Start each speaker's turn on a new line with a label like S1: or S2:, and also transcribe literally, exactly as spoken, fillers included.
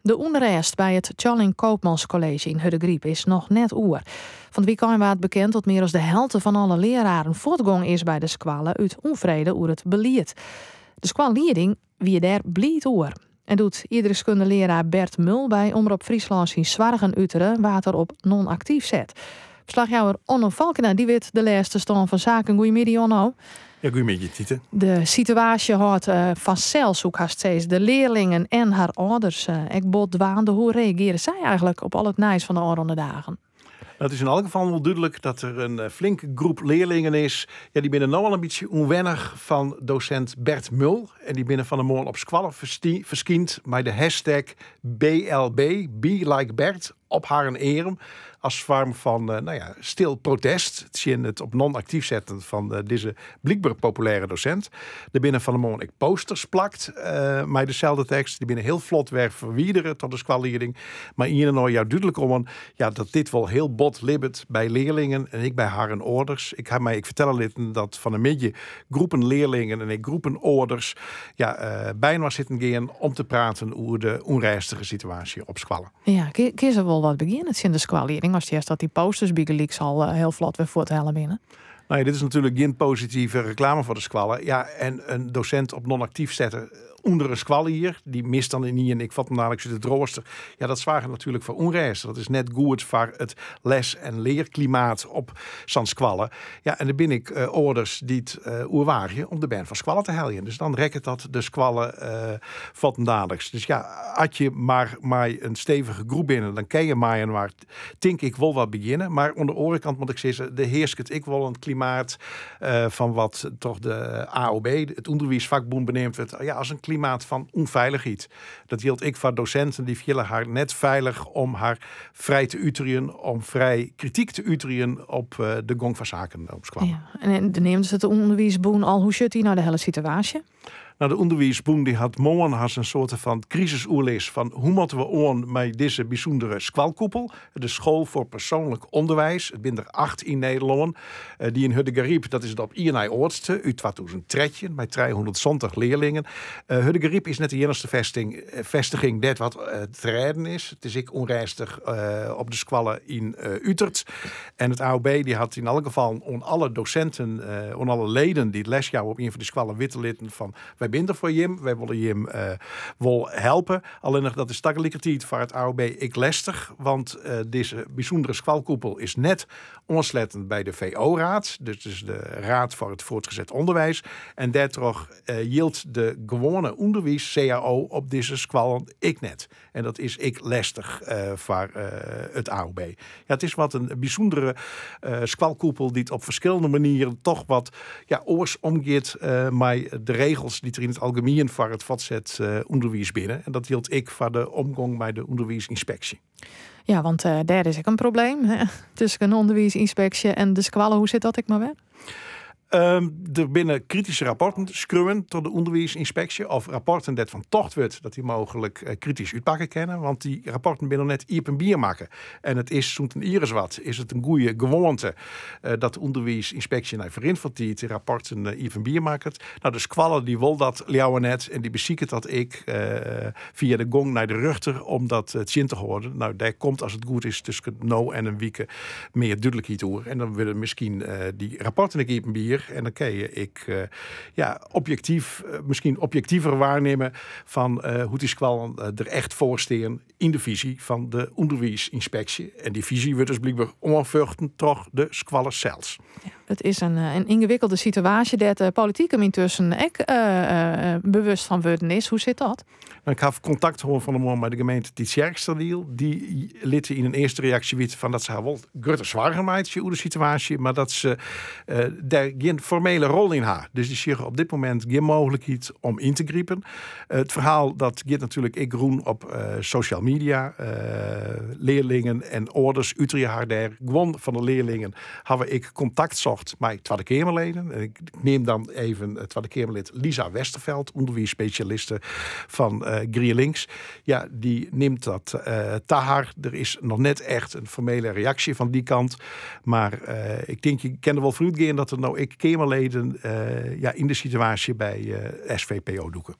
S1: De onrest bij het Tjalling Koopmans College in Huddegriep is nog net oer. Van het weekend werd bekend dat meer dan de helft van alle leraren voortgang is bij de squallen uit onvrede over het beleid. De squalleiding wie daar blied oer. En doet iedere kunde leraar Bert Mul bij Omroep Friesland zien Zwargen Uteren water op non-actief zet. Verslagjouwer Onno Valkena die weet de laatste stand van zaken. Goedemiddag Onno.
S2: Ja, goedemiddag Tiete.
S1: De situatie houdt uh, vanzelf ook haast steeds de leerlingen en haar ouders. Uh, ik bot dwaande. Hoe reageren zij eigenlijk op al het nijs van de oranje dagen?
S2: Het is in elk geval wel duidelijk dat er een flinke groep leerlingen is. Ja, die binnen nou al een beetje onwennig van docent Bert Mul. En die binnen van de morgen op squallen verschijnt met de hashtag B L B, Be Like Bert, op haar en erem. Als vorm van uh, nou ja, stil protest. Het zien het op non-actief zetten van uh, deze blijkbaar populaire docent. De binnen van de morgen ik posters plakt. Uh, met dezelfde tekst. Die binnen heel vlot weer verwijderen tot de squalleiding. Maar hier en nou jou duidelijk om ja, dat dit wel heel bot libbet bij leerlingen. En ik bij haar en ouders. Ik heb mij, ik vertel het dat van een midje groepen leerlingen en ik groepen ouders. Ja, uh, bijna zitten gaan om te praten over de onrustige situatie op squallen.
S1: Ja, kun je wel wat beginnen in de squalleiding? Als je dat die posters Bigeliks al uh, heel vlot weer voor te halen binnen.
S2: Nou ja, dit is natuurlijk geen positieve reclame voor de squallen. Ja, en een docent op non-actief zetten onder een squal hier, die mist dan in niet en ik vat hem dadelijk de drooster. Ja, dat zwaar natuurlijk voor onreis. Dat is net goed voor het les- en leerklimaat op zo'n squallen. Ja, en dan ben ik uh, orders die het uh, oerwaarje om de band van squallen te helpen. Dus dan rekt het dat de squallen uh, vatten dadelijks. Dus ja, als je maar, maar een stevige groep binnen, dan ken je maar en waar denk ik wel wat beginnen. Maar aan de andere kant moet ik zeggen, de heerst het ik wel een klimaat uh, van wat toch de A O B, het onderwijsvakbond beneemt het. Ja, als een klimaat van onveiligheid. Dat hield ik van docenten die vielen haar net veilig om haar vrij te uiterien, om vrij kritiek te uiterien op uh, de gong van zaken op squallen.
S1: Ja, en dan neemt het onderwijsboen al hoe zit hij nou de hele situatie?
S2: Nou, de onderwijsboen die had morgen had een soort van crisisoerlees van hoe moeten we om met deze bijzondere squalkoepel, de school voor persoonlijk onderwijs. Het zijn er acht in Nederland. Uh, die in Huddegariep, dat is het op Iernaai Oortste, uit tweeduizend dertien, met driehonderdzontig leerlingen. Uh, Huddegariep is net de enige vestiging, vestiging dat wat uh, te redden is. Het is ik onreistig uh, op de squallen in uh, Utrecht. En het A O B die had in elk geval on alle docenten, uh, on alle leden die het lesjouw op een van de squallen witte litten van wij binden voor Jim, wij willen Jim uh, wel helpen. Alleen nog dat is takkelijkertijd voor het A O B ik lastig, want uh, deze bijzondere squalkoepel is net onslettend bij de V O-raad, dus, dus de Raad voor het Voortgezet Onderwijs. En daardoor uh, hield de gewone onderwijs C A O op deze squallen ik net. En dat is ik lastig uh, voor uh, het A O B. Ja, het is wat een bijzondere uh, squalkoepel die het op verschillende manieren toch wat ja, oors omgeet uh, met de regels die er in het algemeen voor het voortgezet uh, onderwijs binnen. En dat hield ik voor de omgang bij de onderwijsinspectie.
S1: Ja, want uh, daar is ook een probleem hè? Tussen een onderwijsinspectie en de squallen. Hoe zit dat ik maar weg?
S2: Um, er binnen kritische rapporten scruwen tot de onderwijsinspectie of rapporten dat van tocht wordt dat die mogelijk uh, kritisch uitpakken kennen, want die rapporten binnen net iep en bier maken. En het is zo'n een iris wat, is het een goede gewoonte uh, dat de onderwijsinspectie naar verint van die die rapporten uh, iep en bier maakt. Nou, de squallen die wil dat ljouwen net en die bezieken dat ik uh, via de gong naar de ruchter om dat uh, zin te houden. Nou, daar komt als het goed is tussen nou en een week meer duidelijkheid door. En dan willen misschien uh, die rapporten ik iep en bier. En dan kan je ik uh, ja, objectief, uh, misschien objectiever waarnemen van uh, hoe die squallen uh, er echt voor staan in de visie van de onderwijsinspectie. En die visie wordt dus blijkbaar onafvuchten toch de squallen zelfs.
S1: Ja, het is een, een ingewikkelde situatie dat de politiek hem intussen ook uh, uh, bewust van worden is. Hoe zit dat?
S2: Nou, ik heb contact gehoord van de man bij de gemeente Tietjerksterdiel. Die lieten in een eerste reactie weten van dat ze haar wel grote zwaar gemaakt over de situatie, maar dat ze uh, daar geen formele rol in haar. Dus die zeggen op dit moment geen mogelijkheid om in te griepen. Uh, het verhaal dat gaat natuurlijk ik groen op uh, social media. Uh, leerlingen en ouders Utrecht haar daar. Gewoon van de leerlingen hebben ik contact zocht met Tweede Kamerleden. Ik neem dan even het Tweede Kamerlid Lisa Westerveld, onderwijsspecialiste van uh, GroenLinks. Ja, die neemt dat uh, te haar. Er is nog net echt een formele reactie van die kant. Maar uh, ik denk, je kent er wel vanuit gaan dat er nou ik Kamerleden uh, ja, in de situatie bij uh, S V P O doeken.